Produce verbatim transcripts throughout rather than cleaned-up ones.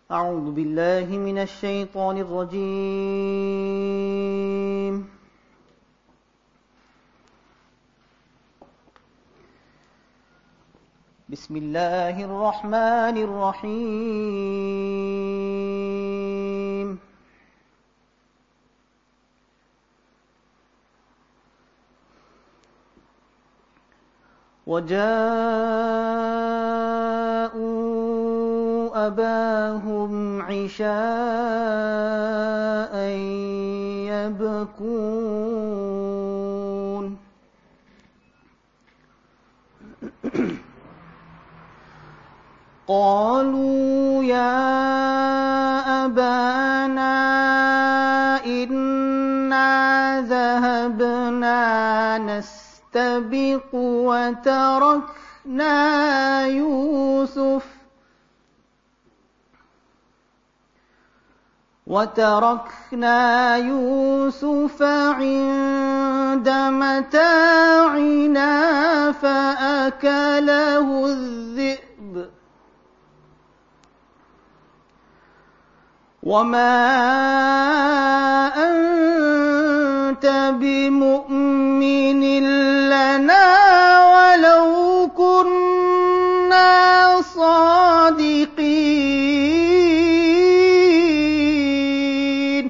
أعوذ بالله من الشيطان الرجيم. بسم الله الرحمن الرحيم. وجاءوا أباهم عشاء يبكون قالوا يا أبانا إنا ذهبنا نستبق وتركنا يوسف وتركنا يوسف عند متاعنا فأكله الذئب وما أنت بمؤمن لنا ولو كنا صادقين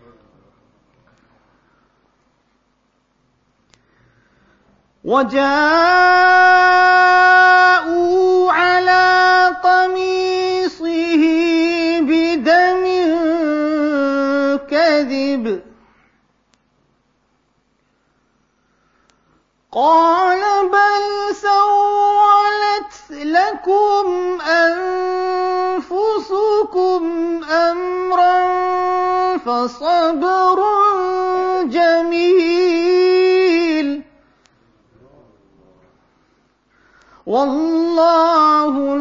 وجاءوا على قميصه بدم كذب قال بل سولت لكم أنفسكم أمرا فصبر جميل والله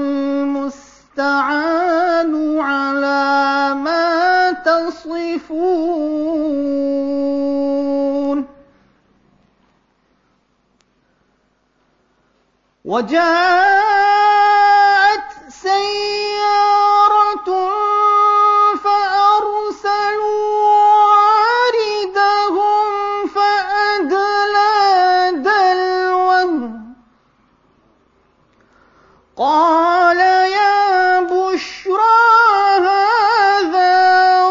المستعان على ما تصفون وجاءت سيارة فأرسلوا واردهم فأدلى دلوه قال يا بشرى هذا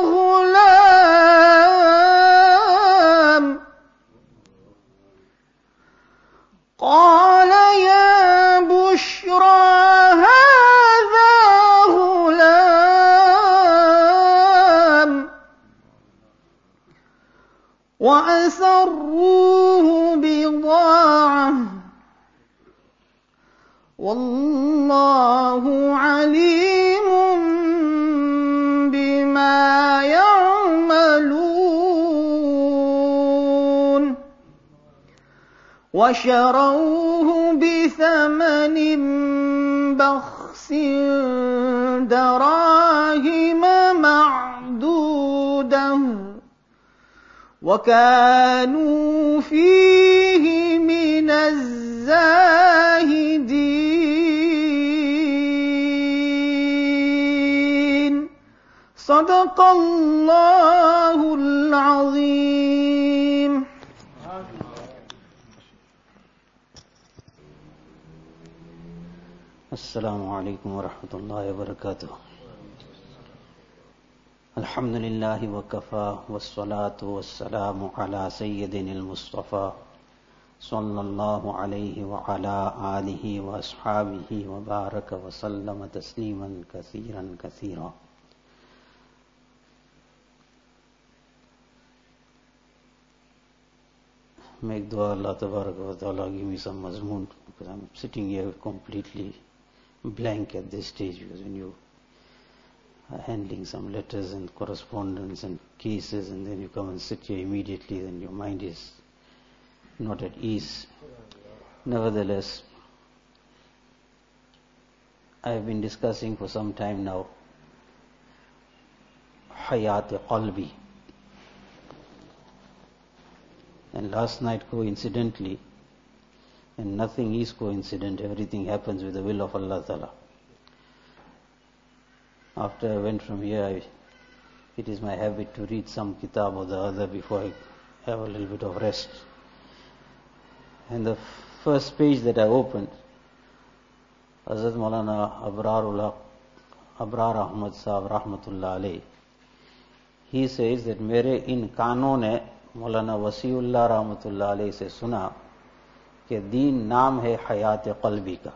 غلام قال يا بشرى هذا غلام وأسروه بضاعة والله عليم بما يعملون وشروه بثمن بخس دراهم معدودة وكانوا فيه من الزاهدين صدق الله العظيم. السلام عليكم ورحمة الله وبركاته. الحمد لله وكفى والصلاة والسلام على سيدنا المصطفى صلى الله عليه وعلى آله وأصحابه وبارك وسلم تسليما كثيرا كثيرا. Make dua Allah Tabaraka wa Ta'ala give me some mazmoon, because I'm sitting here completely blank at this stage, because when you are handling some letters and correspondence and cases and then you come and sit here immediately, then your mind is not at ease. Nevertheless, I have been discussing for some time now Hayat Qalbi. And last night, coincidentally, and nothing is coincident, everything happens with the will of Allah Ta'ala. After I went from here, I, it is my habit to read some kitab or the other before I have a little bit of rest. And the first page that I opened, Hazrat Maulana Abrarullah, Abrar Ahmad Sahab Rahmatullah Alayh, he says that मेरे इन कानों ने मौलाना वसीउल्लाह रहमतुल्लाह अलैह से सुना कि दीन नाम है हयात क़ल्बी का.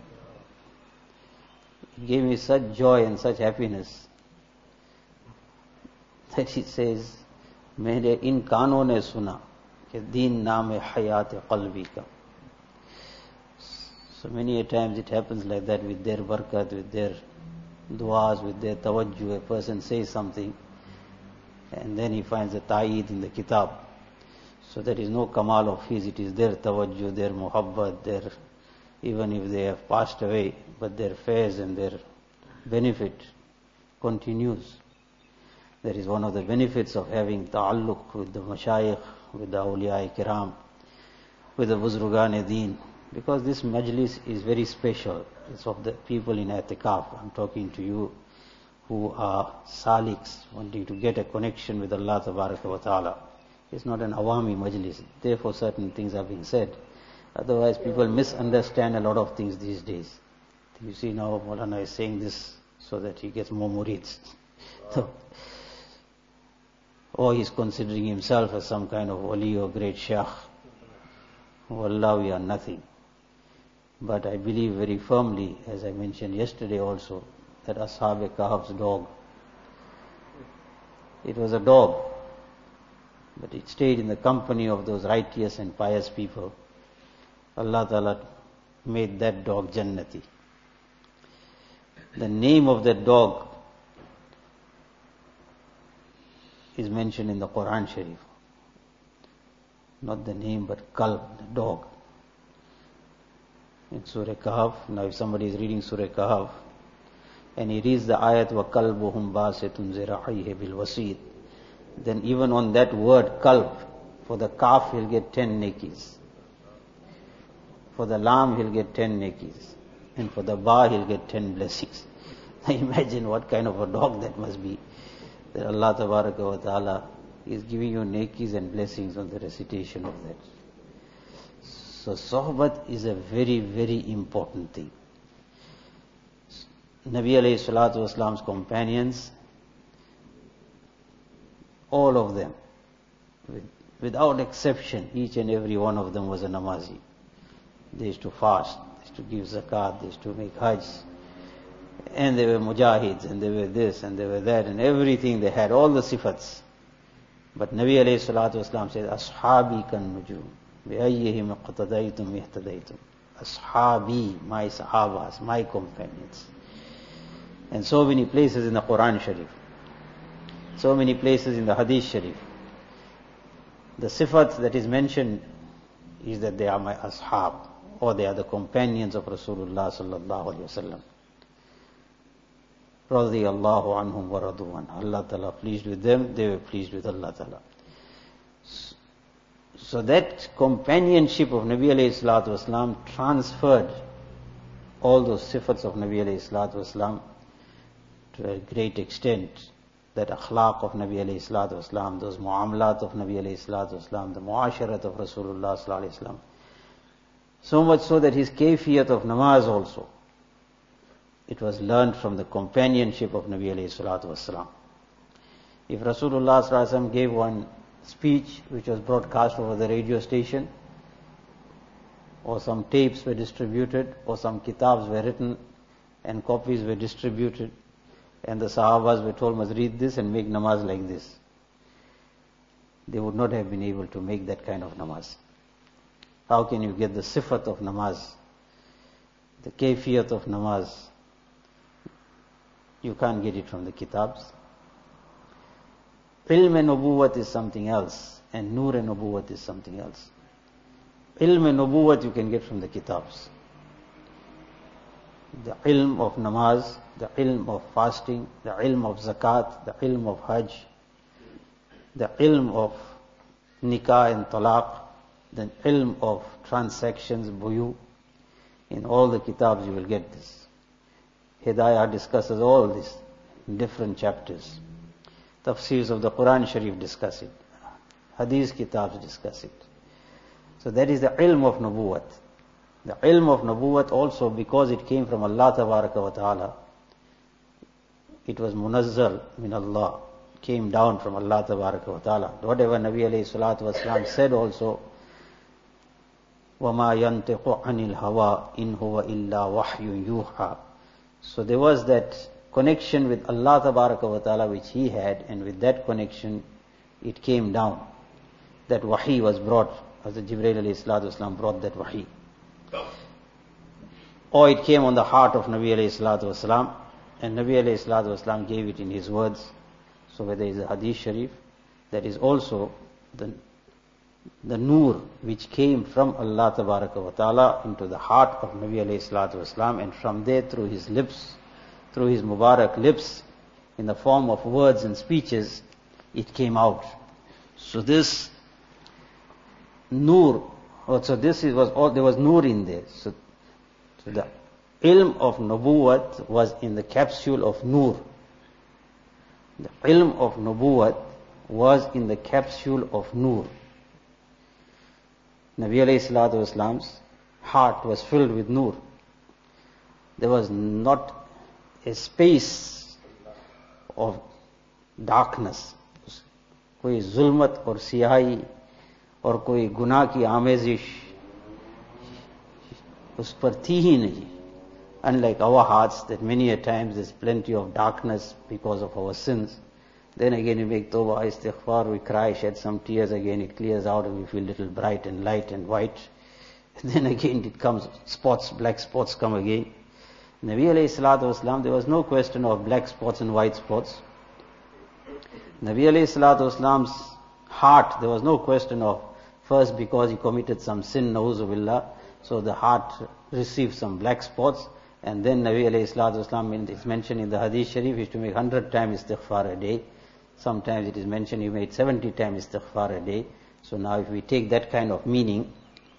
It gave me such joy and such happiness that he says मेरे इन कानों ने सुना कि दीन नाम है हयात क़ल्बी का. So many a times it happens like that with their barakat, with their du'as, with their tawajjuh. A person says something and then he finds a ta'eed in the kitab. So there is no kamal of his, it is their tawajjuh, their muhabbat, their, even if they have passed away, but their fairs and their benefit continues. That is one of the benefits of having ta'alluq with the mashayikh, with the awliya kiram, with the buzrugan deen. Because this majlis is very special. It's of the people in i'tikaf. I'm talking to you who are saliks, wanting to get a connection with Allah Tabaraka wa Ta'ala. It's not an awami majlis. Therefore certain things are being said. Otherwise people misunderstand a lot of things these days. You see now Maulana is saying this so that he gets more murids. So, or he's considering himself as some kind of wali or great shaykh. Wallah, we are nothing. But I believe very firmly, as I mentioned yesterday also, that Ashab-e Kahf's dog, it was a dog, but it stayed in the company of those righteous and pious people. Allah Ta'ala made that dog Jannati. The name of that dog is mentioned in the Quran Sharif. Not the name, but Kalb, the dog. In Surah Kahf, now if somebody is reading Surah Kahf, and he reads the ayat وَقَلْبُهُمْ بَاسِطٌ زِرَعَيْهِ بِالْوَسِيدِ, then even on that word kalb, for the calf he'll get ten nekis. For the lamb he'll get ten nekis. And for the ba he'll get ten blessings. Now imagine what kind of a dog that must be. That Allah Tabaraka wa Ta'ala is giving you nekis and blessings on the recitation of that. So sohbat is a very, very important thing. Nabi alayhi salatu wasalam's companions, all of them, with, without exception, each and every one of them was a namazi. They used to fast, they used to give zakat, they used to make hajj, and they were mujahids, and they were this, and they were that, and everything they had, all the sifats. But Nabi alayhi salatu wasalam said, Ashabi kan nujum, bi'ayyihim iqtadaytum ihtadaytum. Ashabi, my sahabas, my companions. And so many places in the Quran Sharif, so many places in the Hadith Sharif, the sifat that is mentioned is that they are my ashab, or they are the companions of Rasulullah sallallahu alaihi wasallam. Radiyallahu anhum wa radu an. Allah Ta'ala pleased with them, they were pleased with Allah Ta'ala. So that companionship of Nabi alayhi salatu wasalam transferred all those sifats of Nabi alayhi salatu wasalam to a great extent. That akhlaq of Nabi alayhi salatu wasalam, those muamalat of Nabi alayhi salatu wasalam, the muasharat of Rasulullah sallallahu alayhi wasallam. So much so that his kayfiyat of namaz also, it was learned from the companionship of Nabi alayhi salatu wasalam. If Rasulullah sallallahu alayhi wasallam gave one speech which was broadcast over the radio station, or some tapes were distributed, or some kitabs were written and copies were distributed, and the Sahabas were told, must read this and make namaz like this, they would not have been able to make that kind of namaz. How can you get the sifat of namaz, the kayfiyat of namaz? You can't get it from the kitabs. Ilm and nubuwwat is something else, and nur and nubuwwat is something else. Ilm and nubuwwat you can get from the kitabs. The ilm of namaz, the ilm of fasting, the ilm of zakat, the ilm of hajj, the ilm of nikah and talaq, the ilm of transactions, buyu. In all the kitabs you will get this. Hidayah discusses all this. in different chapters. Tafsirs of the Quran Sharif discuss it. Hadith kitabs discuss it. So that is the ilm of nubuwwat. The ilm of nubuwwat also, because it came from Allah Tabaraka wa Ta'ala, it was munazzal min Allah, came down from Allah Tabaraka wa Ta'ala. Whatever Nabi alayhi salatu wasalam said also, وَمَا يَنْتِقُ عَنِ الْهَوَىٰ إِنْ هُوَ إِلَّا وَحْيٌ يُوحَىٰ. So there was that connection with Allah Tabaraka wa Ta'ala which he had, and with that connection it came down. That wahi was brought, as the Jibreel alayhi salatu wasalam brought that wahi. Or it came on the heart of Nabi alayhi salatu wasalam, and Nabi alayhi salatu wasalam gave it in his words. So whether it is a hadith sharif, that is also the, the nur which came from Allah Tabaraka wa Ta'ala into the heart of Nabi alayhi salatu wasalam, and from there through his lips, through his Mubarak lips, in the form of words and speeches, it came out. So this nur, so this is, was all, there was nur in there. So, so the ilm of nubuwwat was in the capsule of nur. The ilm of nubuwwat was in the capsule of nur. Nabi alayhi salatu wasalam's heart was filled with nur. There was not a space of darkness. कोई जुल्मत और सियाही और कोई गुनाह की आमेजिश उस पर थी ही नहीं. Unlike our hearts, that many a times there's plenty of darkness because of our sins. Then again we make tawbah, istighfar, we cry, shed some tears, again it clears out and we feel little bright and light and white. And then again it comes, spots, black spots come again. Nabi alayhi salatu wasalam, there was no question of black spots and white spots. Nabi alayhi salatu wasalam's heart, there was no question of first because he committed some sin, na'uzu billah, so the heart received some black spots, and then Nabi alayhi salatu wasalam, it's mentioned in the hadith sharif, he used to make one hundred times istighfar a day. Sometimes it is mentioned he made seventy times istighfar a day. So now if we take that kind of meaning,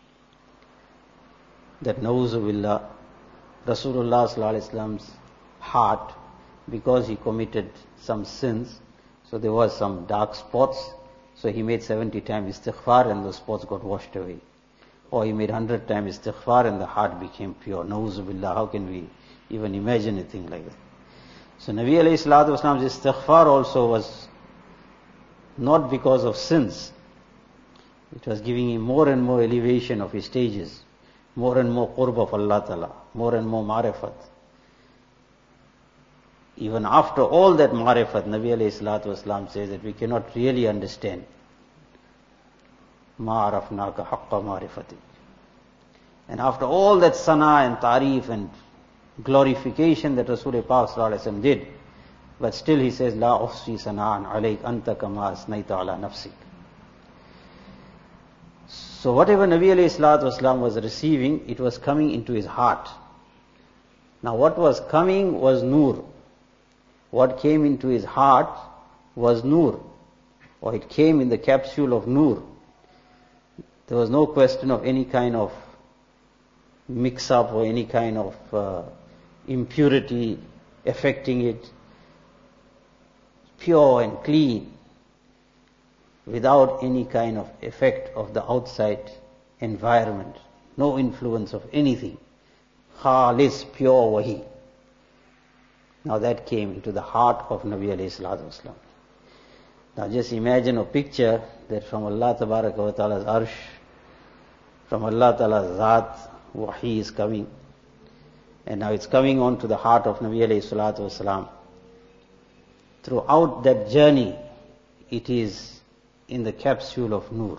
that na'uzu billah, Rasulullah sallallahu alaihi wasallam's heart, because he committed some sins, so there was some dark spots, so he made seventy times istighfar and those spots got washed away. Or he made one hundred times istighfar and the heart became pure. Na'uzu billah, how can we even imagine a thing like that? So Nabi alayhi salatu wasalam's istighfar also was not because of sins. It was giving him more and more elevation of his stages, more and more qurb of Allah Ta'ala, more and more marifat. Even after all that marifat, Nabi alayhi salatu wasalam says that we cannot really understand. Ma arafnaka haqqa marifatik. And after all that sana and tarif and glorification that Rasul Pak sallallahu alaihi wasallam did, but still he says, La uhsi sana'an alayk anta kama asnaita ala nafsik. So whatever Nabi alayhi salatu wasalam was receiving, it was coming into his heart. Now what was coming was nur. What came into his heart was nur, or it came in the capsule of nur. There was no question of any kind of mix-up or any kind of uh, impurity affecting it. Pure and clean, without any kind of effect of the outside environment. No influence of anything. Khalis, pure wahi. Now that came into the heart of Nabi alayhi salatu wasalam. Now just imagine a picture that from Allah Tabaraka wa Ta'ala's arsh, from Allah Ta'ala's zat, wahi is coming. And now it's coming on to the heart of Nabi alayhi salatu wasalam. Throughout that journey, it is in the capsule of nur.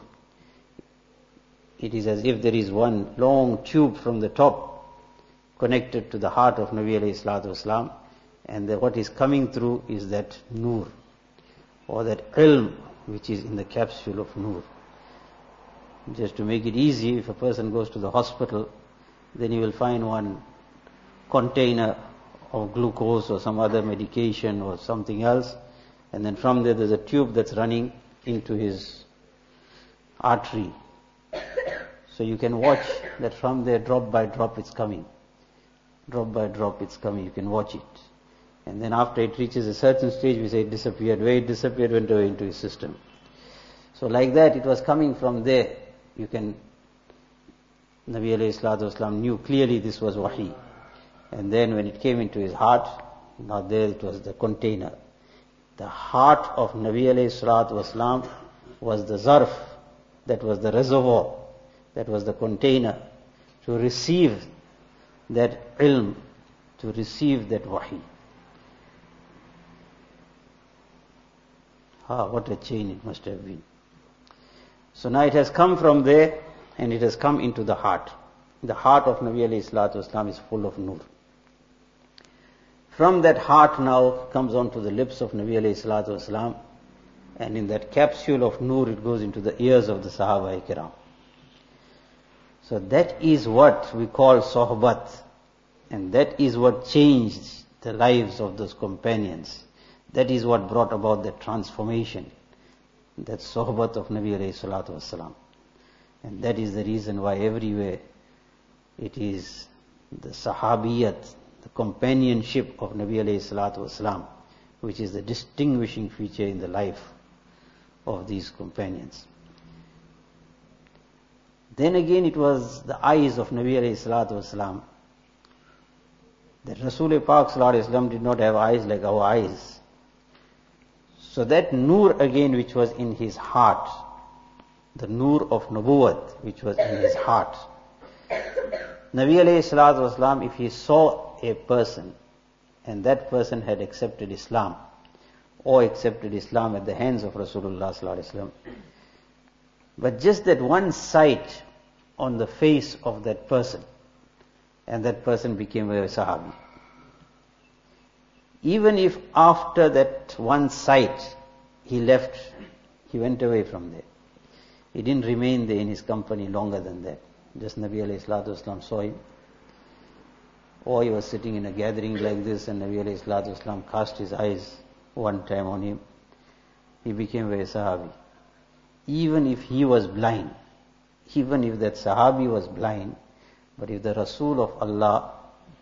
It is as if there is one long tube from the top connected to the heart of Nabi alayhi salatu wasalam, and the, what is coming through is that nur, or that ilm which is in the capsule of nur. Just to make it easy, if a person goes to the hospital, then he will find one container of glucose or some other medication or something else, and then from there there's a tube that's running into his artery. So you can watch that from there drop by drop it's coming. Drop by drop it's coming, you can watch it. And then after it reaches a certain stage, we say it disappeared. Where it disappeared, went away into his system. So like that, it was coming from there. You can, Nabi alayhi salatu wasalam knew clearly this was wahi. And then when it came into his heart, now there it was the container. The heart of Nabi alayhi salatu wasalam was the zarf, that was the reservoir, that was the container to receive that ilm, to receive that wahi. Ah, what a chain it must have been. So now it has come from there and it has come into the heart. The heart of Nabi alayhi salatu wasalam is full of nur. From that heart now comes on to the lips of Nabi alayhi salatu wasalam, and in that capsule of nur it goes into the ears of the Sahaba Kiram. So that is what we call sohbat, and that is what changed the lives of those companions. That is what brought about that transformation, that sohbat of Nabi alayhi salatu wasalam. And that is the reason why everywhere it is the sahabiyat, the companionship of Nabi alayhi salatu wasalam, which is the distinguishing feature in the life of these companions. Then again it was the eyes of Nabi alayhi salatu wasalam. That Rasul Pak sallallahu alayhi wasallam did not have eyes like our eyes. So that nur again which was in his heart, the nur of nubuwwat which was in his heart. Nabi alayhi salatu wasalam, if he saw a person and that person had accepted Islam or accepted Islam at the hands of Rasulullah sallallahu alayhi wasallam, but just that one sight on the face of that person, and that person became a Sahabi. Even if after that one sight he left, he went away from there. He didn't remain there in his company longer than that. Just Nabi alayhi salatu wasalam saw him. Or he was sitting in a gathering like this and Nabi alayhi salatu wasalam cast his eyes one time on him. He became a Sahabi. Even if he was blind, even if that Sahabi was blind, but if the Rasul of Allah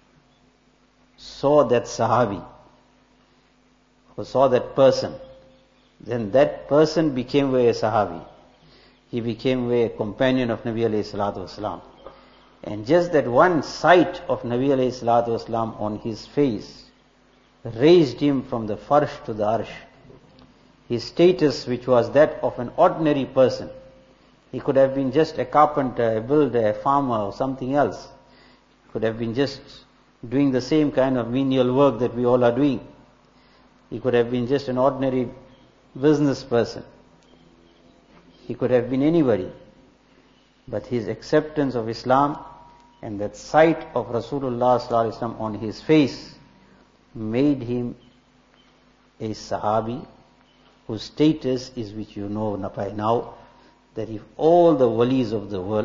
saw that Sahabi, or saw that person, then that person became a Sahabi. He became a companion of Nabi alayhi salatu wasalam. And just that one sight of Nabi alayhi salatu wasalam on his face raised him from the farsh to the arsh. His status, which was that of an ordinary person, he could have been just a carpenter, a builder, a farmer or something else. He could have been just doing the same kind of menial work that we all are doing. He could have been just an ordinary business person. He could have been anybody. But his acceptance of Islam and that sight of Rasulullah sallallahu alaihi wasallam on his face made him a Sahabi, whose status is which you know by now, that if all the walis of the world,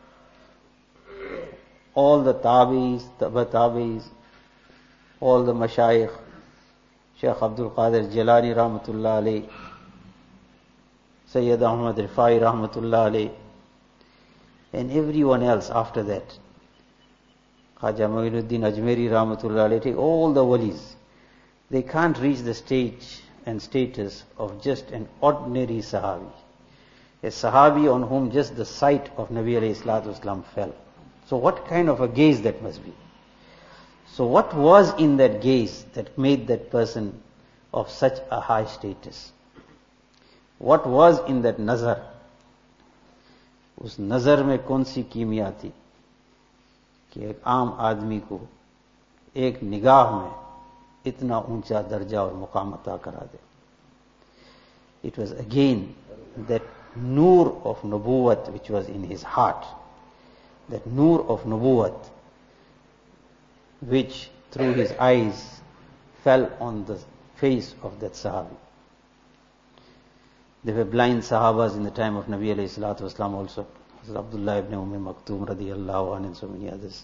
all the tabi'is, taba tabi'is, all the mashayikh, Shaykh Abdul Qadir Jilani rahmatullah alayh, Sayyid Ahmad Rifai rahmatullah alayh, and everyone else after that, Khaja Muinuddin Ajmeri rahmatullah alayh, take all the walis, they can't reach the stage and status of just an ordinary Sahabi. A Sahabi on whom just the sight of Nabi alayhi salatu wasalam fell. So what kind of a gaze that must be? So what was in that gaze that made that person of such a high status? What was in that nazar? उस नजर में कौन सी कीमिया थी कि एक आम आदमी को एक निगाह में इतना ऊंचा दर्जा और मुकाम अता करा दे? It was again that nur of nubuwwat which was in his heart, that nur of nubuwwat which through his eyes fell on the face of that Sahabi. There were blind Sahabas in the time of Nabi alayhi salatu wasalam also. Hazrat Abdullah ibn Umm Maktoum radiyallahu anhu and so many others.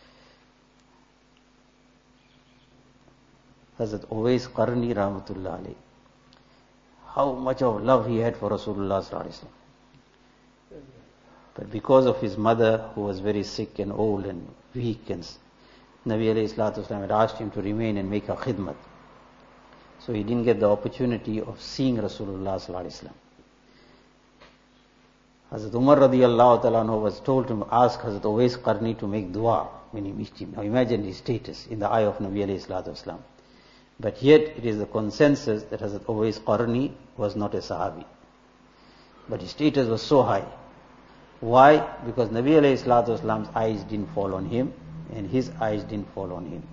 Hazrat Uwais Qarni rahmatullah alayhi. How much of love he had for Rasulullah sallallahu alaihi wasallam. But because of his mother, who was very sick and old and weak, and Nabi alayhi salatu wasalam had asked him to remain and make a khidmat. So he didn't get the opportunity of seeing Rasulullah sallallahu alaihi wasallam. Hazrat Umar radiallahu ta'ala anhu was told to ask Hazrat Uwais Qarni to make dua when he meets him. Now imagine his status in the eye of Nabi alayhi salatu wasalam. But yet it is the consensus that Hazrat Uwais Qarni was not a Sahabi. But his status was so high. Why? Because Nabi alayhi salatu wasalam's eyes didn't fall on him and his eyes didn't fall on him.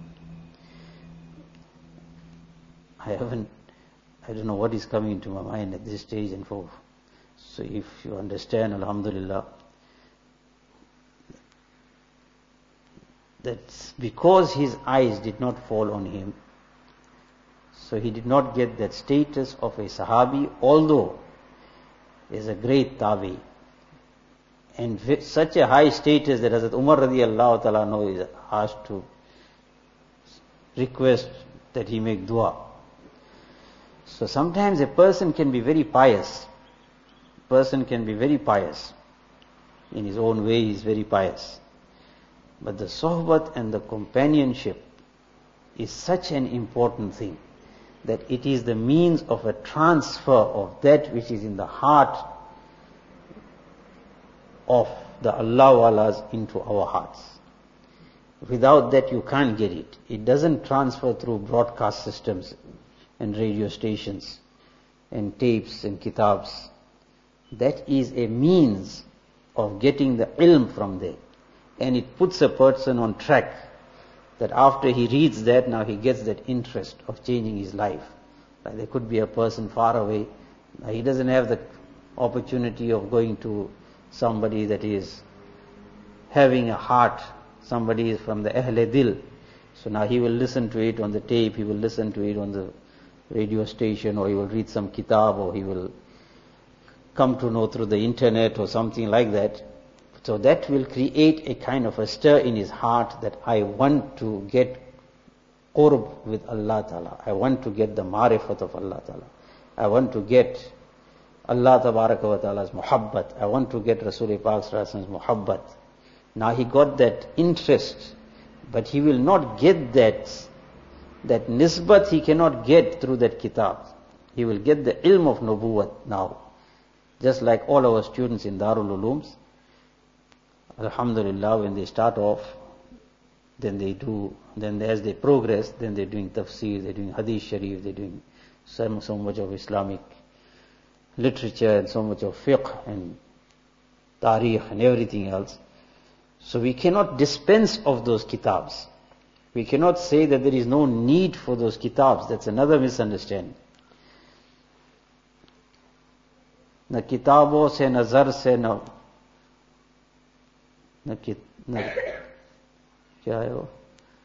I haven't, I don't know what is coming into my mind at this stage and for. So if you understand, alhamdulillah, that's because his eyes did not fall on him, so he did not get that status of a Sahabi, although he is a great Tabi. And with such a high status that Hazrat Umar radiallahu ta'ala anhu is asked to request that he make dua. So sometimes a person can be very pious. Person can be very pious. In his own way he is very pious. But the sohbat and the companionship is such an important thing that it is the means of a transfer of that which is in the heart of the Allah Walas into our hearts. Without that you can't get it. It doesn't transfer through broadcast systems and radio stations and tapes and kitabs. That is a means of getting the ilm from there. And it puts a person on track that after he reads that, now he gets that interest of changing his life. Like there could be a person far away. Now he doesn't have the opportunity of going to somebody that is having a heart. Somebody is from the Ahle Dil. So now he will listen to it on the tape, he will listen to it on the radio station, or he will read some kitab, or he will come to know through the internet or something like that. So that will create a kind of a stir in his heart that I want to get qurb with Allah Ta'ala. I want to get the marifat of Allah Ta'ala. I want to get Allah Tabaraka wa Ta'ala's muhabbat. I want to get Rasul Pak Sallallahu Alaihi Wasallam's muhabbat. Now he got that interest, but he will not get that, that nisbat he cannot get through that kitab. He will get the ilm of nubuwwat now. Just like all our students in Darul Ulooms, alhamdulillah, when they start off, then they do, then as they progress, then they're doing tafsir, they're doing hadith sharif, they're doing so, so much of Islamic literature and so much of fiqh and tarikh and everything else. So we cannot dispense of those kitabs. We cannot say that there is no need for those kitabs. That's another misunderstanding. न किताबों से नजर से न न न क्या है वो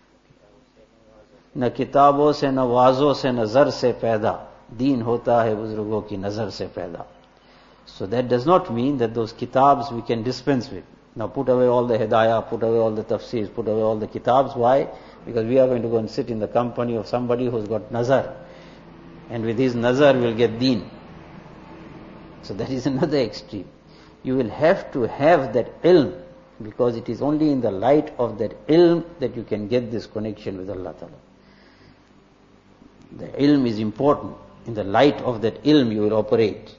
न किताबों से न वाजों से नजर से पैदा दीन होता है बुजुर्गों की नजर से पैदा. So that does not mean that those kitabs we can dispense with. Now put away all the hidayah, put away all the tafsirs, put away all the kitabs. Why? Because we are going to go and sit in the company of somebody who's got nazar, and with his nazar we'll get deen. So that is another extreme. You will have to have that ilm, because it is only in the light of that ilm that you can get this connection with Allah Ta'ala. The ilm is important. In the light of that ilm you will operate.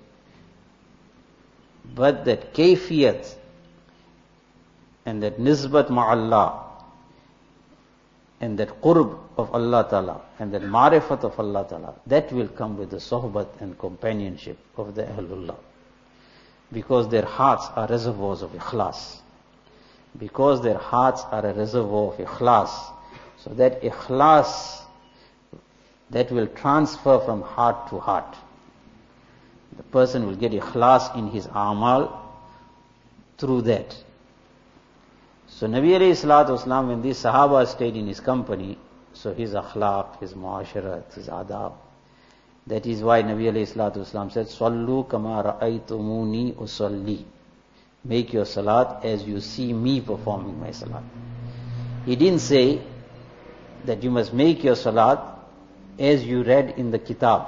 But that kayfiyat and that nisbat ma'allah and that qurb of Allah Ta'ala and that marifat of Allah Ta'ala, that will come with the sohbat and companionship of the Ahlullah. Because their hearts are reservoirs of ikhlas. Because their hearts are a reservoir of ikhlas. So that ikhlas, that will transfer from heart to heart. The person will get ikhlas in his amal through that. So Nabi alayhi salatu wasalam, when these Sahaba stayed in his company, so his akhlaq, his muasharat, his adab, that is why Nabi alayhi salatu wasalam said, Sallu kama ra'aytumuni usalli. Make your salat as you see me performing my salat. He didn't say that you must make your salat as you read in the kitab.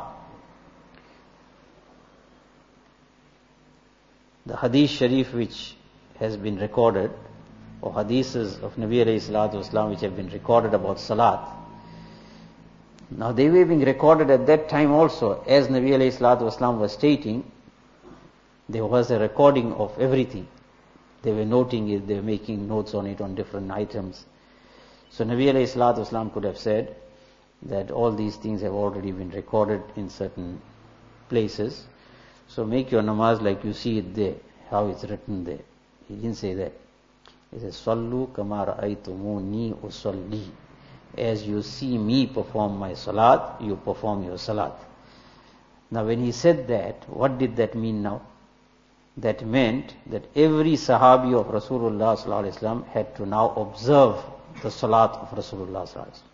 The hadith sharif which has been recorded, or hadiths of Nabi alayhi salatu wasalam which have been recorded about salat, Now they were being recorded at that time also, as Nabi alayhi salatu wasalam was stating, there was a recording of everything. They were noting it, they were making notes on it on different items. So Nabi alayhi salatu wasalam could have said that all these things have already been recorded in certain places. So make your namaz like you see it there, how it's written there. He didn't say that. He says, Sallu kama ra'aytumuni usalli. As you see me perform my salat, you perform your salat. Now when he said that, what did that mean now? That meant that every Sahabi of Rasulullah sallallahu alaihi wasallam had to now observe the salat of Rasulullah sallallahu alaihi wasallam.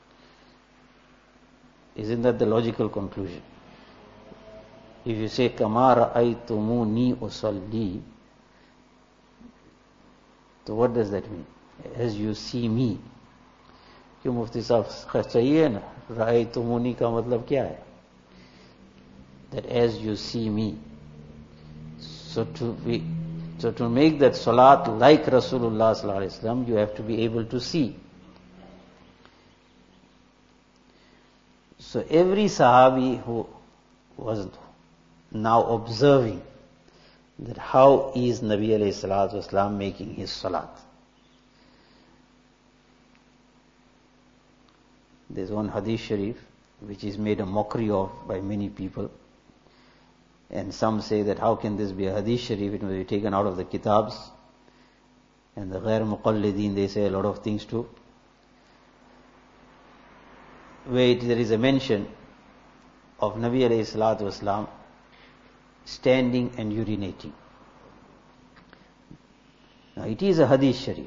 Isn't that the logical conclusion? If you say, Kama ra'aytumuni usalli, so what does that mean? As you see me. क्यों मुफ्ती साहब चाहिए है ना, रअयतुमूनी का मतलब क्या है? That as you see me. So to be, so to make that salat like Rasulullah sallallahu alaihi wasallam, you have to be able to see. So every Sahabi who was now observing that how is Nabi alayhi salatu wasalam making his salat. There's one hadith sharif which is made a mockery of by many people. And some say that how can this be a hadith sharif? It must be taken out of the kitabs. And the ghair muqallideen, they say a lot of things too. Where it, there is a mention of Nabi alayhi salatu wasalam standing and urinating. Now it is a hadith sharif.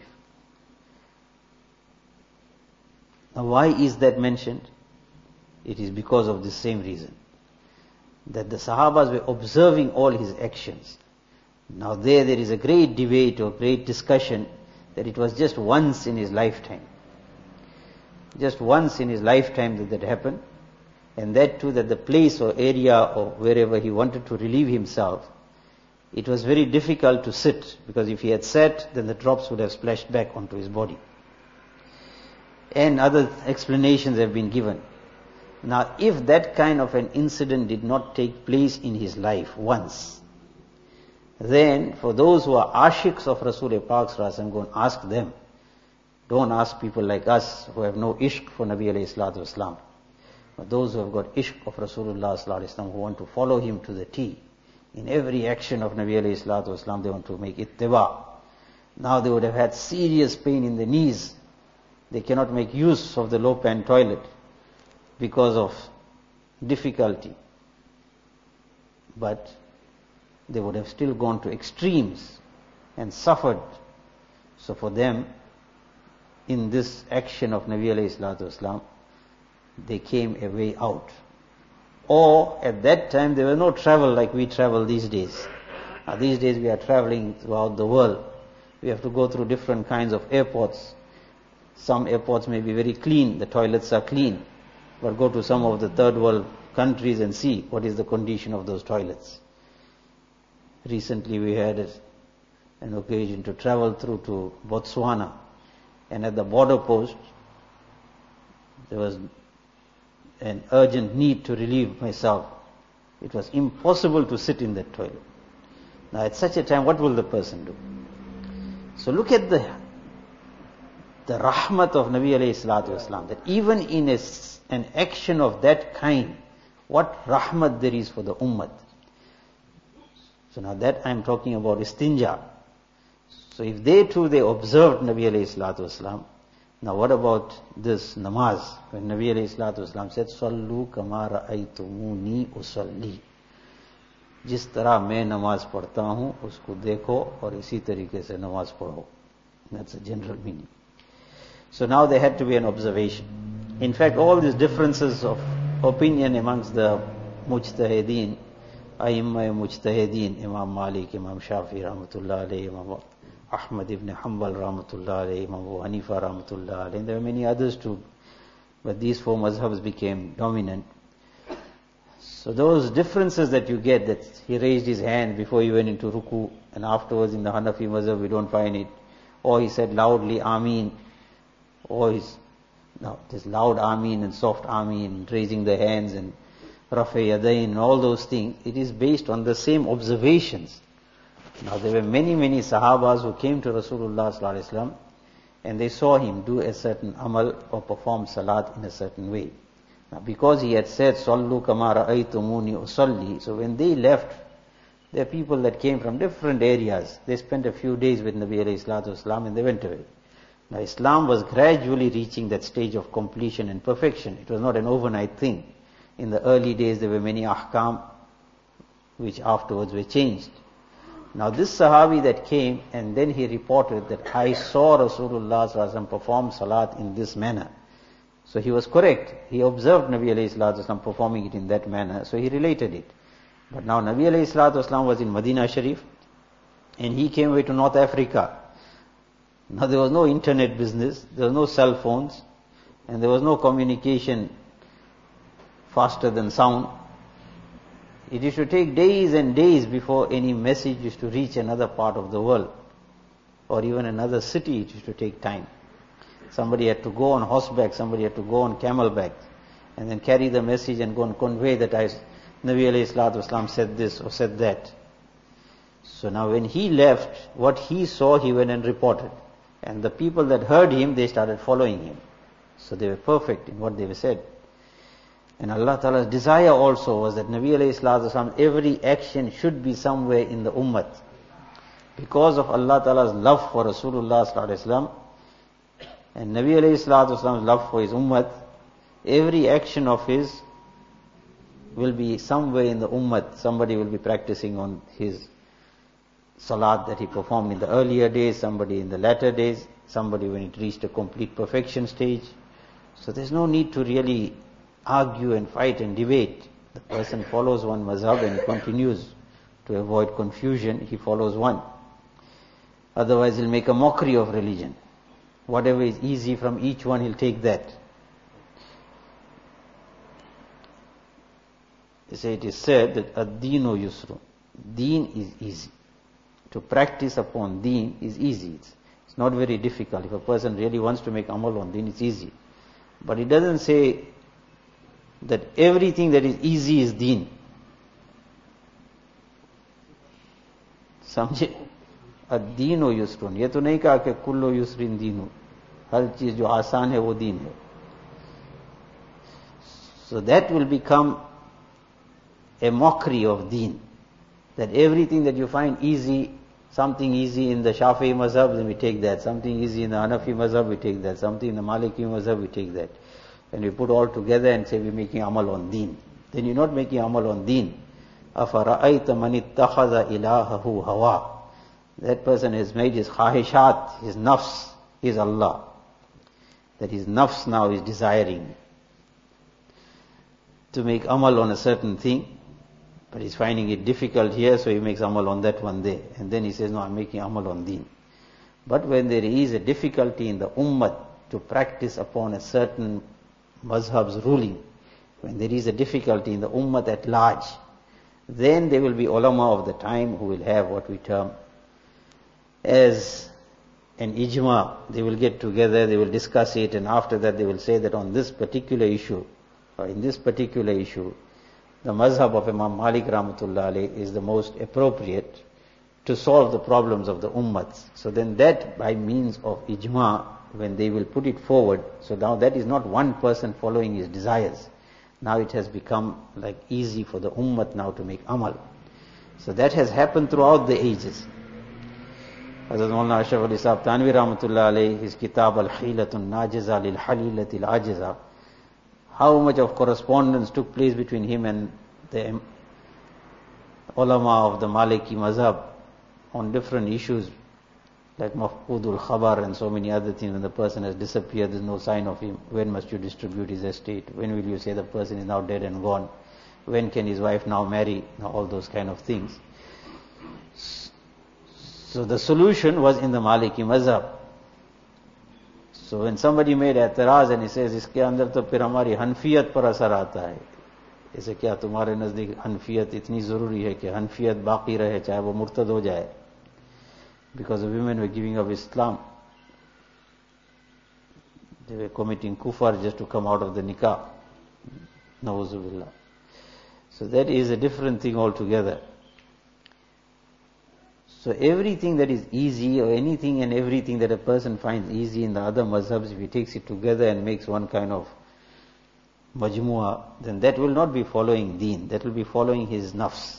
Now why is that mentioned? It is because of the same reason. That the Sahabas were observing all his actions. Now there, there is a great debate or great discussion that it was just once in his lifetime. Just once in his lifetime that that happened. And that too, that the place or area or wherever he wanted to relieve himself, it was very difficult to sit, because if he had sat, then the drops would have splashed back onto his body. And other explanations have been given. Now, if that kind of an incident did not take place in his life once, then for those who are ashiks of Rasul Pak sallallahu alaihi wasallam, go and ask them. Don't ask people like us who have no ishq for Nabi alayhi salatu wasalam. But those who have got ishq of Rasulullah sallallahu alaihi wasallam, who want to follow him to the T. In every action of Nabi alayhi salatu wasalam, they want to make ittiba. Now they would have had serious pain in the knees. They cannot make use of the low pan toilet because of difficulty. But they would have still gone to extremes and suffered. So for them, in this action of Nabi alayhi salatu wasalam, they came a way out. Or at that time there was no travel like we travel these days. Now these days we are traveling throughout the world. We have to go through different kinds of airports. Some airports may be very clean, the toilets are clean. But go to some of the third world countries and see what is the condition of those toilets. Recently we had an occasion to travel through to Botswana, and at the border post there was an urgent need to relieve myself. It was impossible to sit in that toilet. Now at such a time, what will the person do? So look at the the rahmat of Nabi alayhi salatu wasalam, that even in a, an action of that kind, what rahmat there is for the ummah. So now that I am talking about istinja. So if they too, they observed Nabi alayhi salatu wasalam, now what about this namaz? When Nabi alayhi salatu wasalam said, Sallu kama ra'aytumuni usalli. जिस तरह मैं नमाज पढ़ता हूँ उसको देखो और इसी तरीके से नमाज पढ़ो. That's a general meaning. So now there had to be an observation. In fact, all these differences of opinion amongst the mujtahideen, Aimma mujtahideen, Imam Malik, Imam Shafi, Rahmatullah alayhi, Imam Ahmad ibn Hanbal, Rahmatullah alayhi, Imam Abu Hanifa, Rahmatullah alayhi, and there were many others too. But these four mazhabs became dominant. So those differences that you get, that he raised his hand before he went into ruku, and afterwards in the Hanafi mazhab we don't find it, or he said loudly Ameen, or his Now, this loud Ameen and soft Ameen, raising the hands and Rafi Yadain and all those things, it is based on the same observations. Now, there were many, many Sahabas who came to Rasulullah sallallahu alaihi wasallam and they saw him do a certain amal or perform salat in a certain way. Now, because he had said, Sallu kama ra'aytumuni usalli, so when they left, there are people that came from different areas. They spent a few days with Nabi alayhi salatu wasalam and they went away. Now, Islam was gradually reaching that stage of completion and perfection. It was not an overnight thing. In the early days, there were many ahkam which afterwards were changed. Now, this Sahabi that came and then he reported that I saw Rasulullah sallallahu alaihi wasallam perform salat in this manner. So he was correct. He observed Nabi alayhi salatu wasalam performing it in that manner. So he related it. But now Nabi alayhi salatu wasalam was in Medina Sharif and he came away to North Africa. Now there was no internet business, there was no cell phones, and there was no communication faster than sound. It used to take days and days before any message used to reach another part of the world, or even another city. It used to take time. Somebody had to go on horseback, somebody had to go on camelback, and then carry the message and go and convey that I, Nabi alayhi salatu wasalam said this or said that. So now when he left, what he saw, he went and reported. And the people that heard him, they started following him. So they were perfect in what they were said. And Allah Ta'ala's desire also was that Nabi alayhi salatu wasalam, every action should be somewhere in the ummah. Because of Allah Ta'ala's love for Rasulullah sallallahu alaihi wasallam and Nabi alayhi salatu wasalam's love for his ummah, every action of his will be somewhere in the ummah. Somebody will be practicing on his salat that he performed in the earlier days, somebody in the latter days, somebody when it reached a complete perfection stage. So there's no need to really argue and fight and debate. The person follows one mazhab and continues to avoid confusion. He follows one. Otherwise he'll make a mockery of religion. Whatever is easy from each one, he'll take that. They say it is said that ad-deenu yusru. Deen is easy. To practice upon deen is easy. It's, it's not very difficult. If a person really wants to make amal on deen, it's easy. But it doesn't say that everything that is easy is deen. समझे? ad-deenu yusrun. ये तो नहीं कहा कि कुल्लो युसरिन दीनु. हर चीज जो आसान है वो दीन है. So that will become a mockery of deen. That everything that you find easy, something easy in the Shafi'i mazhab, then we take that. Something easy in the Hanafi mazhab, we take that. Something in the Maliki mazhab, we take that. And we put all together and say we're making amal on deen. Then you're not making amal on deen. أَفَرَأَيْتَ مَنِ اتَّخَذَ إِلَهَهُ هَوَى. That person has made his khahishat, his nafs, is Allah. That his nafs now is desiring to make amal on a certain thing. But he's finding it difficult here, so he makes amal on that one day. And then he says, no, I'm making amal on deen. But when there is a difficulty in the ummah to practice upon a certain mazhab's ruling, when there is a difficulty in the ummah at large, then there will be ulama of the time who will have what we term as an ijma. They will get together, they will discuss it, and after that they will say that on this particular issue, or in this particular issue, the mazhab of Imam Malik Rahmatullah alayh is the most appropriate to solve the problems of the ummats. So then that by means of ijma, when they will put it forward, so now that is not one person following his desires. Now it has become like easy for the ummat now to make amal. So that has happened throughout the ages. Hazrat Maulana Ashraf Ali Sahab Tanvi Rahmatullah alayh, his kitab Al-Hilatun Najiza Lil-Halilatil Ajiza, how much of correspondence took place between him and the ulama of the Maliki mazhab on different issues like Mafqudul Khabar and so many other things. When the person has disappeared, there's no sign of him. When must you distribute his estate? When will you say the person is now dead and gone? When can his wife now marry? Now all those kind of things. So the solution was in the Maliki mazhab. So when somebody made एतराज and he says इसके अंदर तो फिर हमारी हनफियत पर असर आता है, ऐसे क्या तुम्हारे नजदीक हनफियत इतनी जरूरी है कि हनफियत बाकी रहे चाहे वो मुर्तद हो जाए? Because the women were giving up Islam. They were committing kufar just to come out of the nikah. Nauzubillah. So that is a different thing altogether. So everything that is easy, or anything and everything that a person finds easy in the other mazhabs, if he takes it together and makes one kind of majmu'ah, then that will not be following deen, that will be following his nafs.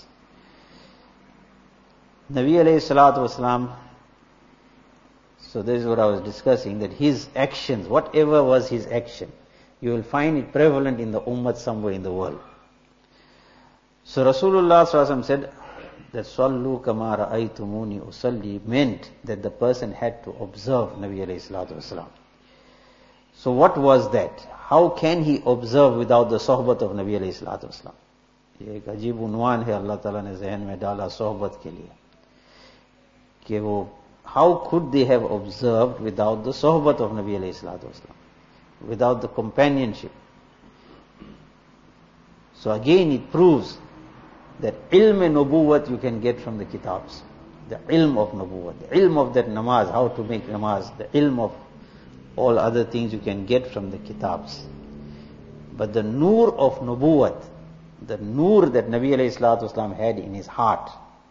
Nabi alayhi salatu wasalam, so this is what I was discussing, that his actions, whatever was his action, you will find it prevalent in the ummah somewhere in the world. So Rasulullah sallallahu alaihi wasallam said that Sallu kama ra'aytumuni usalli meant that the person had to observe Nabi alayhi salatu wasalam. So what was that? How can he observe without the sohbat of Nabi alayhi salatu wasalam? ये एक अजीब उन्वान है अल्लाह ताला ने ज़हन में डाला सोहबत के लिए कि वो how could they have observed without the sohbat of Nabi alayhi salatu wasalam, without the companionship? So again it proves that ilm and nubuwwat you can get from the kitabs. The ilm of nubuwwat, the ilm of that namaz, how to make namaz, the ilm of all other things you can get from the kitabs. But the nur of nubuwwat, the nur that Nabi alayhi salatu wasalam had in his heart,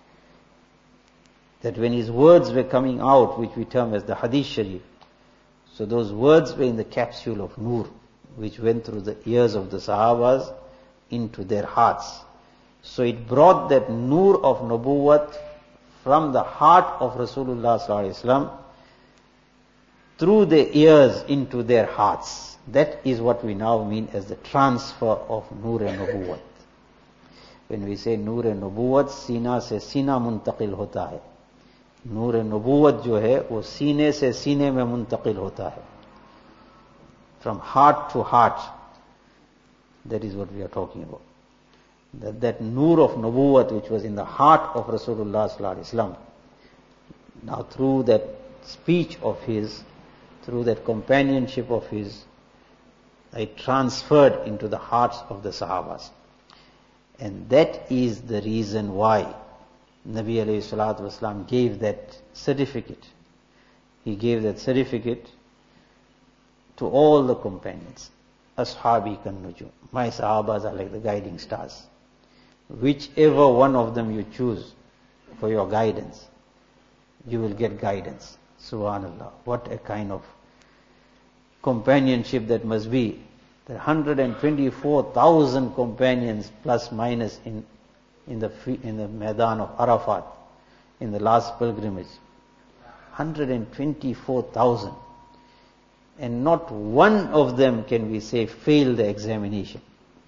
that when his words were coming out, which we term as the hadith sharif, so those words were in the capsule of nur, which went through the ears of the sahabas into their hearts. So it brought that nur of nubuwwat from the heart of Rasulullah sallallahu alaihi wasallam through the ears into their hearts. That is what we now mean as the transfer of nur and nubuwwat. When we say nur and nubuwwat, सीना से सीना मुंतकिल होता है. नूर नबूवत जो है वो सीने से सीने में मुंतकिल होता है. From heart to heart. That is what we are talking about. That, that nur of nubuwwat which was in the heart of Rasulullah sallallahu alaihi wasallam, now through that speech of his, through that companionship of his, it transferred into the hearts of the Sahabas. And that is the reason why Nabi alayhi salatu wasalam gave that certificate. He gave that certificate to all the companions. Ashabi kan nujum. My Sahabas are like the guiding stars. Whichever one of them you choose for your guidance, you will get guidance. Subhanallah. What a kind of companionship that must be. The one hundred twenty-four thousand companions plus minus in, in the in the Maidan of Arafat, in the last pilgrimage. one hundred twenty-four thousand. And not one of them, can we say, failed the examination.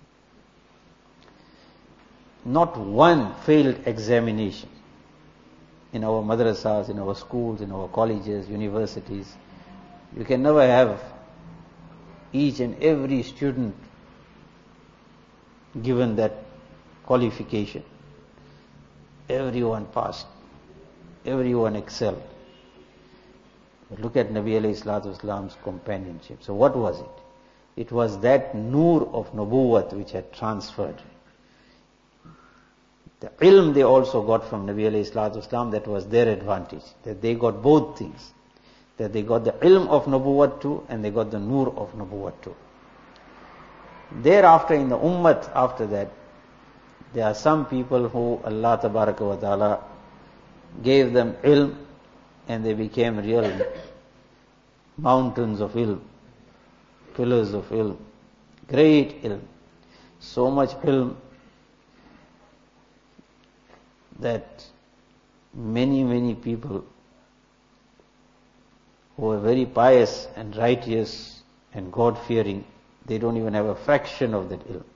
Not one failed examination. In our madrasas, in our schools, in our colleges, universities, you can never have each and every student given that qualification. Everyone passed. Everyone excelled. But look at Nabi alayhi salatu wasalam's companionship. So what was it? It was that nur of nubuwwat which had transferred. The ilm they also got from Nabi alayhi salatu wasalam, that was their advantage. That they got both things. That they got the ilm of nubuwwat too, and they got the nur of nubuwwat too. Thereafter in the ummat, after that, there are some people who Allah tabaraka wa ta'ala gave them ilm, and they became real mountains of ilm, pillars of ilm, great ilm. So much ilm that many, many people who are very pious and righteous and God-fearing, they don't even have a fraction of that ilm.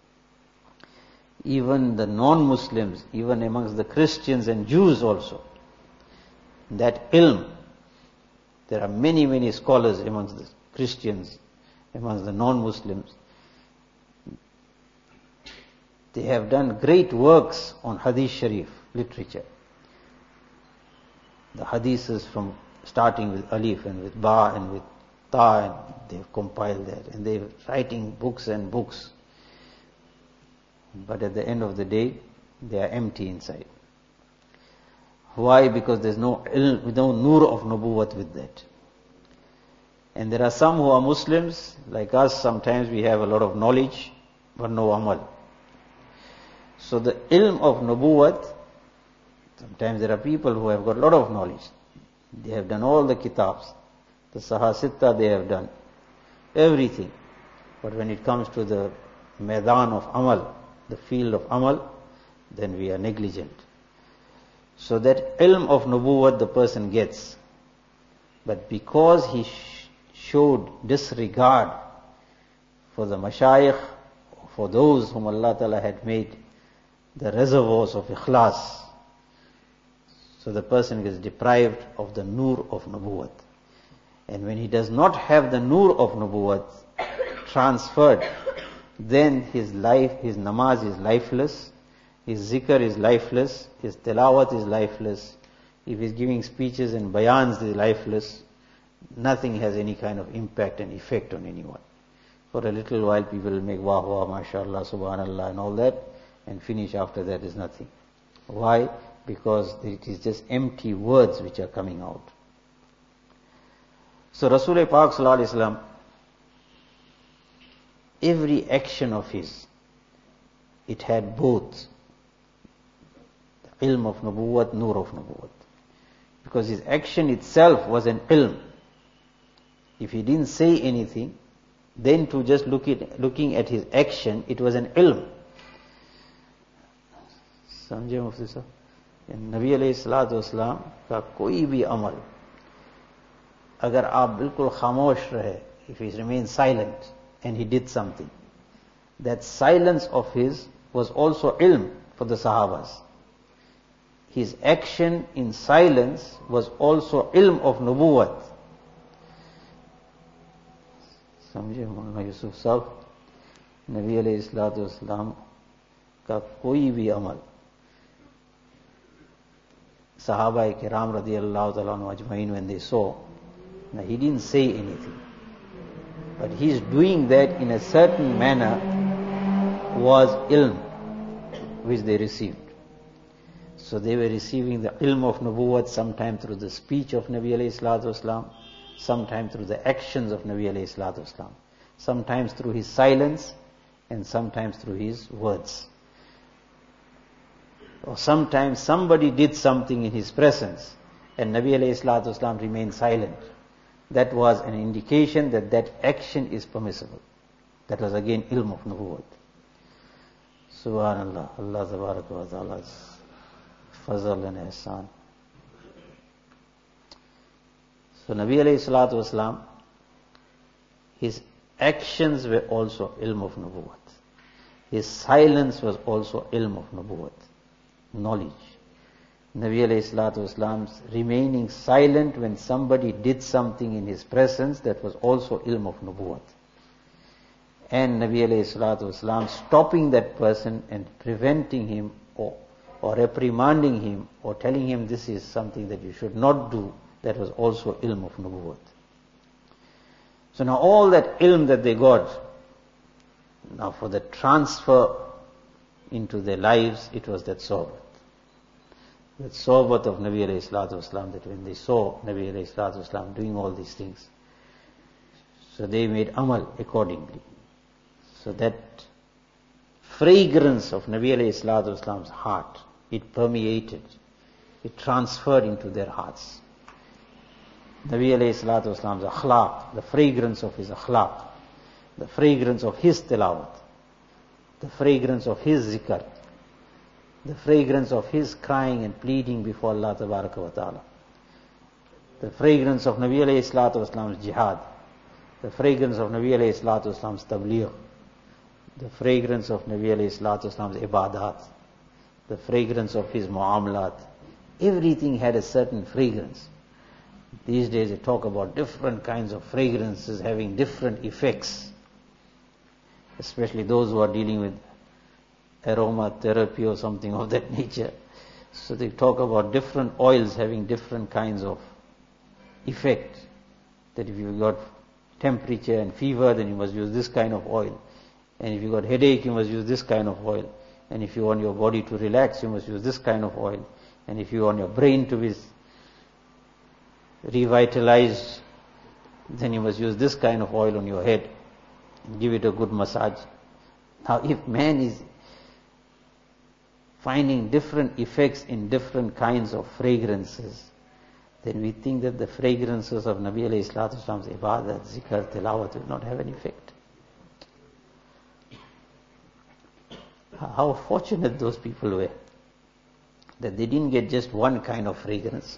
Even the non-Muslims, even amongst the Christians and Jews also, that ilm, there are many, many scholars amongst the Christians, amongst the non-Muslims. They have done great works on Hadith Sharif literature. The hadiths from starting with Alif and with Ba and with Ta, and they've compiled that, and they're writing books and books. But at the end of the day, they are empty inside. Why? Because there's no ilm, no nur of nubuwwat with that. And there are some who are Muslims, like us, sometimes we have a lot of knowledge, but no amal. So the ilm of nubuwwat, sometimes there are people who have got a lot of knowledge. They have done all the kitabs, the Sahasitta they have done, everything. But when it comes to the Maidan of Amal, the field of Amal, then we are negligent. So that ilm of nubuwwat the person gets. But because he sh- showed disregard for the mashayikh, for those whom Allah Ta'ala had made the reservoirs of ikhlas, so the person gets deprived of the nur of nubuwwat. And when he does not have the nur of nubuwwat transferred, then his life, his namaz is lifeless, his zikr is lifeless, his tilawat is lifeless, if he's giving speeches and bayans is lifeless, nothing has any kind of impact and effect on anyone. For a little while people will make wah wah, mashallah, subhanallah and all that, and finish after that is nothing. Why? Because it is just empty words which are coming out. So Rasul Pak Sallallahu Alaihi Wasallam, every action of his, it had both the ilm of nubuwwat, nur of nubuwwat. Because his action itself was an ilm. If he didn't say anything, then to just look at, looking at his action, it was an ilm. समझे मुफ्ती साहब, नबी अलैहिस्सलातु वस्सलाम का कोई भी अमल अगर आप बिल्कुल खामोश रहे, if he remained silent and he did something, that silence of his was also ilm for the Sahabas. His action in silence was also ilm of nubuwwat. समझे मौलाना यूसुफ साहब, नबी अलैहिस्सलातु वस्सलाम का कोई भी अमल Sahaba kiram radiyallahu ta'ala anhu ajmain, when they saw, now he didn't say anything, but he's doing that in a certain manner was ilm which they received. So they were receiving the ilm of nubuwwat sometime through the speech of Nabi alayhi salatu wasalam, sometime through the actions of Nabi alayhi salatu wasalam, sometimes through his silence and sometimes through his words. Or sometimes somebody did something in his presence and Nabi alayhi salatu wasalam remained silent. That was an indication that that action is permissible. That was again ilm of nubuwwat. Subhanallah, Allah tabaraka wa ta'ala's fazal and ihsan. So Nabi alayhi salatu wasalam, his actions were also ilm of nubuwwat. His silence was also ilm of nubuwwat. Knowledge. Nabi alayhi salatu wasalam's remaining silent when somebody did something in his presence, that was also ilm of nubuwwat. And Nabi alayhi salatu wasalam stopping that person and preventing him or, or reprimanding him or telling him this is something that you should not do, that was also ilm of nubuwwat. So now all that ilm that they got, now for the transfer into their lives, it was that sohbat. That sohbat of Nabi alayhi salatu wasalam, that when they saw Nabi alayhi salatu wasalam doing all these things, so they made amal accordingly. So that fragrance of Nabi alayhi salatu wasalam's heart, it permeated, it transferred into their hearts. Nabi alayhi salatu wasalam's akhlaq, the fragrance of his akhlaq, the fragrance of his tilawat, the fragrance of his zikr, the fragrance of his crying and pleading before Allah tabaraka wa ta'ala, the fragrance of Nabi alayhi salatu wasalam's jihad, the fragrance of Nabi alayhi salatu wasalam's tabligh, the fragrance of Nabi alayhi salatu wasalam's ibadat, the fragrance of his muamalat, everything had a certain fragrance. These days they talk about different kinds of fragrances having different effects, especially those who are dealing with aromatherapy or something of that nature. So they talk about different oils having different kinds of effect. That if you've got temperature and fever, then you must use this kind of oil. And if you've got headache, you must use this kind of oil. And if you want your body to relax, you must use this kind of oil. And if you want your brain to be revitalized then you must use this kind of oil on your head and give it a good massage. Now if man is finding different effects in different kinds of fragrances, then we think that the fragrances of Nabi alayhi salatu wasalam's ibadat, zikr, tilawat will not have an effect. How fortunate those people were that they didn't get just one kind of fragrance.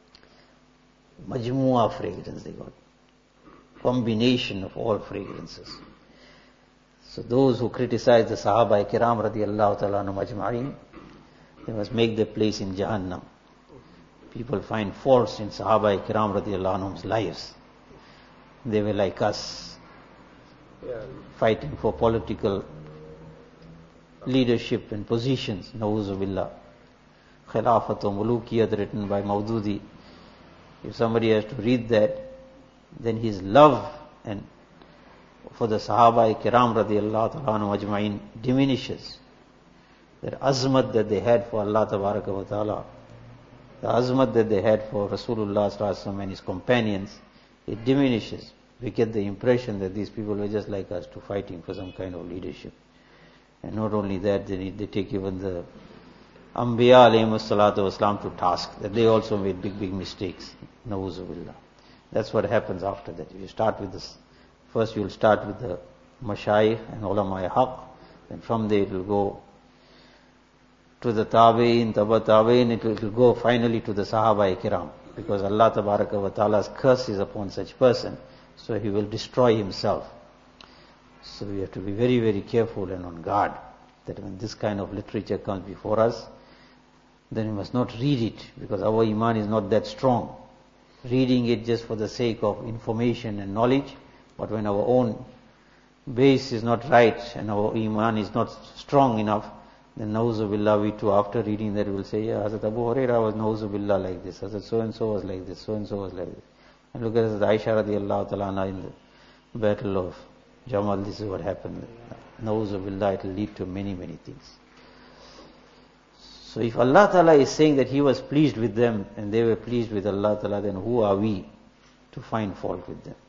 Majmua fragrance they got. Combination of all fragrances. So those who criticize the Sahaba Kiram radiyallahu ta'ala anhum ajma'in, they must make their place in Jahannam. People find faults in Sahaba Kiram radiyallahu anhum's lives. They were like us, yeah, fighting for political leadership and positions. Na'uzu billah. Khilafat wa Mulukiyat, written by Maududi. If somebody has to read that, then his love and for the Sahaba Kiram radiyallahu ta'ala anhum ajma'in diminishes. Their azmat that they had for Allah tabaraka wa ta'ala, the azmat that they had for Rasulullah sallallahu alaihi wasallam and his companions, it diminishes. We get the impression that these people were just like us, to fighting for some kind of leadership. And not only that, they, they take even the Anbiya alayhimus salatu wasalam to task, that they also made big, big mistakes. Na'uzu billah. That's what happens after that. You start with this. First you will start with the Mashayikh and Ulama Haq, then from there it will go to the Tabi'in, Taba Tabi'in, it will, it will go finally to the Sahaba Kiram. Because Allah Tabaraka wa Ta'ala's curse is upon such person, so he will destroy himself. So we have to be very, very careful and on guard that when this kind of literature comes before us, then we must not read it, because our iman is not that strong. Reading it just for the sake of information and knowledge, but when our own base is not right and our iman is not strong enough, then Na'uzu billah, we too after reading that will say, yeah, Hazrat Abu Hurairah was Na'uzu billah like this, Hazrat so and so was like this, so and so was like this. And look at Hazrat Aisha radiyallahu ta'ala anha in the battle of Jamal, this is what happened. Na'uzu billah, it will lead to many, many things. So if Allah Ta'ala is saying that He was pleased with them and they were pleased with Allah Ta'ala, then who are we to find fault with them?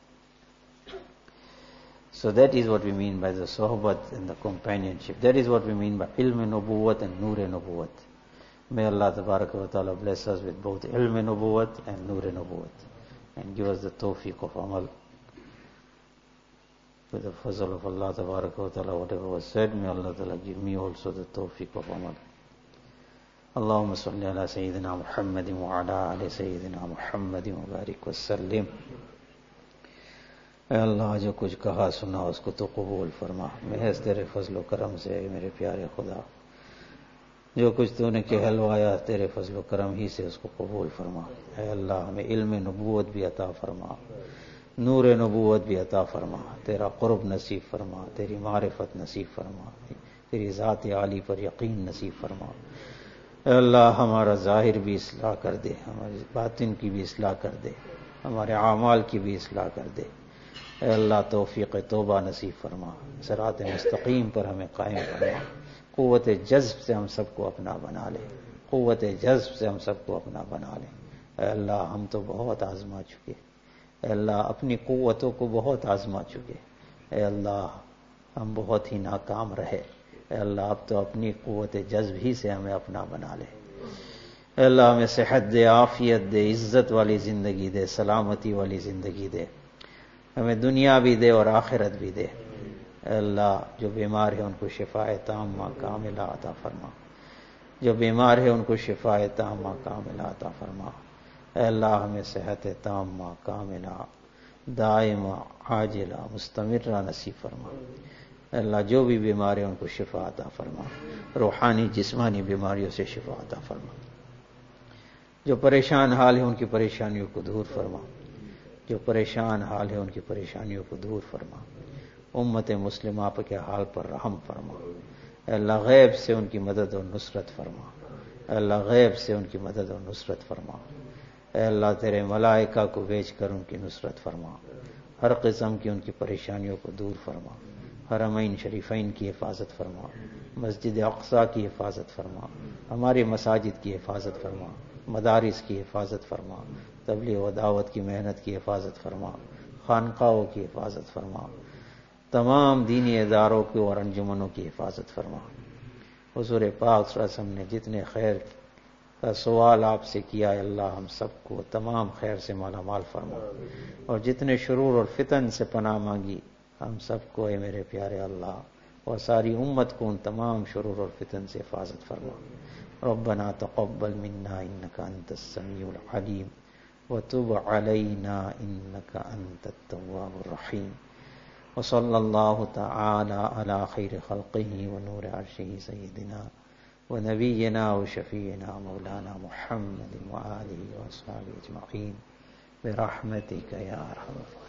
So that is what we mean by the sohbat and the companionship. That is what we mean by ilm nubuwat and nur nubuwat. May Allah Tabaraka wa Ta'ala bless us with both ilm nubuwat and nur nubuwat, and give us the tawfiq of amal. With the fazl of Allah Tabaraka wa Ta'ala, whatever was said, may Allah Ta'ala give me also the tawfiq of amal. Allahumma salli ala Sayyidina Muhammadin wa ala ali Sayyidina Muhammadin wa barik wa sallim. اے اللہ جو کچھ کہا سنا اس کو تو قبول فرما، محض تیرے فضل و کرم سے میرے پیارے خدا، جو کچھ تو نے کہلوایا تیرے فضل و کرم ہی سے اس کو قبول فرما۔ اے اللہ ہمیں علم نبوت بھی عطا فرما، نور نبوت بھی عطا فرما، تیرا قرب نصیب فرما، تیری معرفت نصیب فرما، تیری ذات عالی پر یقین نصیب فرما۔ اے اللہ ہمارا ظاہر بھی اصلاح کر دے، ہماری باطن کی بھی اصلاح کر دے، ہمارے اعمال کی بھی اصلاح کر دے۔ اے اللہ توفیق توبہ نصیب فرما، صراط مستقیم پر ہمیں قائم فرما، قوت جذب سے ہم سب کو اپنا بنا لے، قوت جذب سے ہم سب کو اپنا بنا لے۔ اے اللہ ہم تو بہت آزما چکے، اے اللہ اپنی قوتوں کو بہت آزما چکے، اے اللہ ہم بہت ہی ناکام رہے، اے اللہ اب تو اپنی قوت جذب ہی سے ہمیں اپنا بنا لے۔ اے اللہ ہمیں صحت دے، عافیت دے، عزت والی زندگی دے، سلامتی والی زندگی دے، ہمیں دنیا بھی دے اور آخرت بھی دے۔ اے اللہ جو بیمار ہے ان کو شفاء تامہ کاملہ عطا فرما، جو بیمار ہے ان کو شفاء تامہ کاملہ عطا فرما۔ اے اللہ ہمیں صحت تامہ کاملہ دائمہ عاجلہ مستمرہ نصیب فرما۔ اے اللہ جو بھی بیمار ہے ان کو شفاء عطا فرما، روحانی جسمانی بیماریوں سے شفاء عطا فرما۔ جو پریشان حال ہے ان کی پریشانیوں کو دور فرما، جو پریشان حال ہے ان کی پریشانیوں کو دور فرما۔ امت مسلمہ کے حال پر رحم فرما۔ اے اللہ غیب سے ان کی مدد اور نصرت فرما، اے اللہ غیب سے ان کی مدد اور نصرت فرما۔ اے اللہ تیرے ملائکہ کو بھیج کر ان کی نصرت فرما، ہر قسم کی ان کی پریشانیوں کو دور فرما۔ حرمین شریفین کی حفاظت فرما، مسجد اقصی کی حفاظت فرما، ہماری مساجد کی حفاظت فرما، مدارس کی حفاظت فرما، تبلیغ و دعوت کی محنت کی حفاظت فرما، خانقاہوں کی حفاظت فرما، تمام دینی اداروں کی اور انجمنوں کی حفاظت فرما۔ حضور پاک صلی اللہ علیہ وسلم نے جتنے خیر کا سوال آپ سے کیا ہے اللہ ہم سب کو تمام خیر سے مالا مال فرما، اور جتنے شرور اور فتن سے پناہ مانگی ہم سب کو اے میرے پیارے اللہ اور ساری امت کو ان تمام شرور اور فتن سے حفاظت فرما۔ ربنا تقبل منا انك انت السميع العليم وتب علينا انك انت التواب الرحيم، وصلى الله تعالى على خير خلقه ونور عرشه سيدنا ونبينا وشفيعنا مولانا محمد وآله وأصحابه أجمعين برحمتك يا أرحم الراحمين۔